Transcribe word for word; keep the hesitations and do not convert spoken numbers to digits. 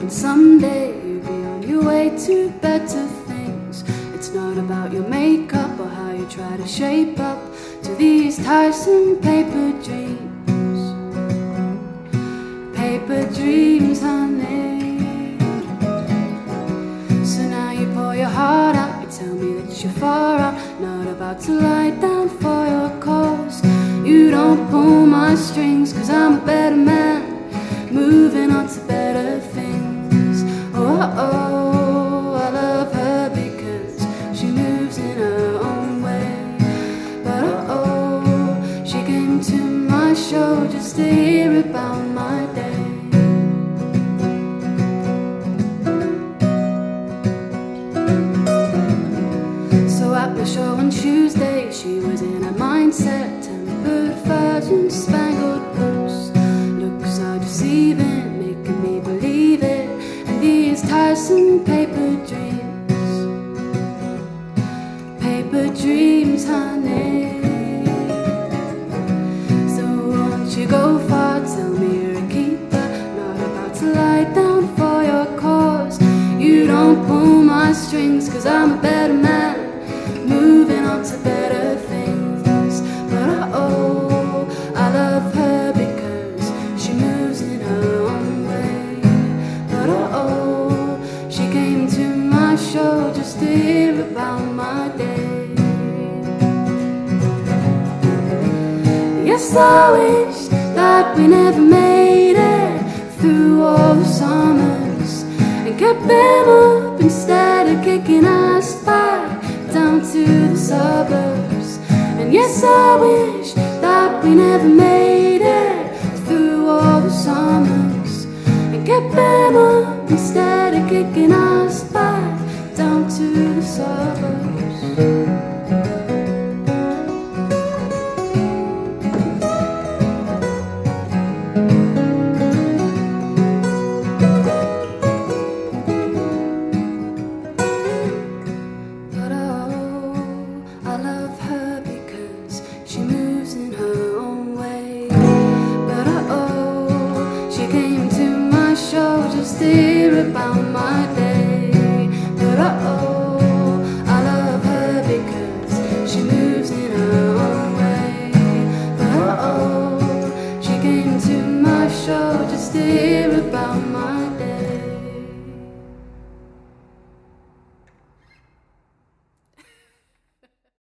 and someday you'll be on your way to better things. It's not about your makeup or how you try to shape up to these tiresome paper dreams. Paper dreams, honey. So now you pour your heart out, you tell me that you're far out, not about to lie down for your cause. You don't pull my strings, cause I'm a better man, moving on to better things. Oh, oh, I love her because she moves in her own way. But oh, oh, she came to my show just to hear about my day. So at the show on Tuesday, she was in a mindset, tempered virgin spangled boots. Looks are deceiving, making me believe it, and these tiresome paper dreams. Paper dreams, honey. So won't you go far, tell me you're a keeper, not about to lie down for your cause. You don't pull my strings, cause I'm a better man, moving on to better things. But oh, I love her because she moves in her own way. But oh, she came to my show just to hear about my day. Yes, I wish that we never made it through all the summers and kept them up instead of kicking us back down to the suburbs. And yes, I wish that we never made it through all the summers and kept them up instead of kicking us back down to the suburbs.